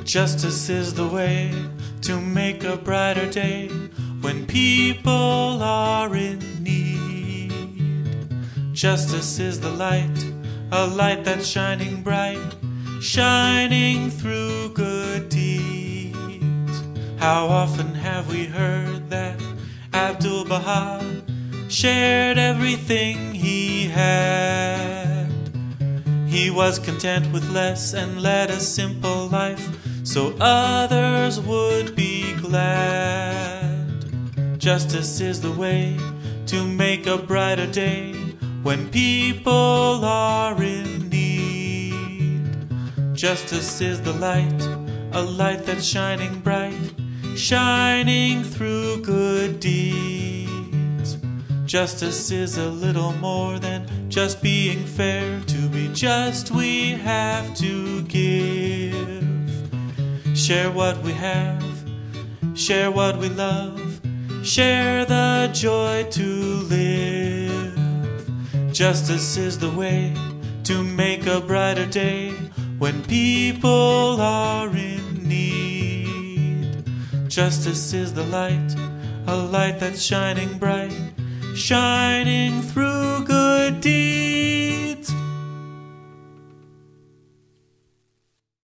Justice is the way to make a brighter day when people are in need. Justice is the light, a light that's shining bright, shining through good deeds. How often have we heard that Abdu'l-Baha shared everything he had? He was content with less and led a simple life so others would be glad. Justice is the way to make a brighter day when people are in need. Justice is the light, a light that's shining bright, shining through good deeds. Justice is a little more than just being fair. To be just, we have to give. Share what we have, share what we love, share the joy to live. Justice is the way to make a brighter day when people are in need. Justice is the light, a light that's shining bright, shining through good deeds.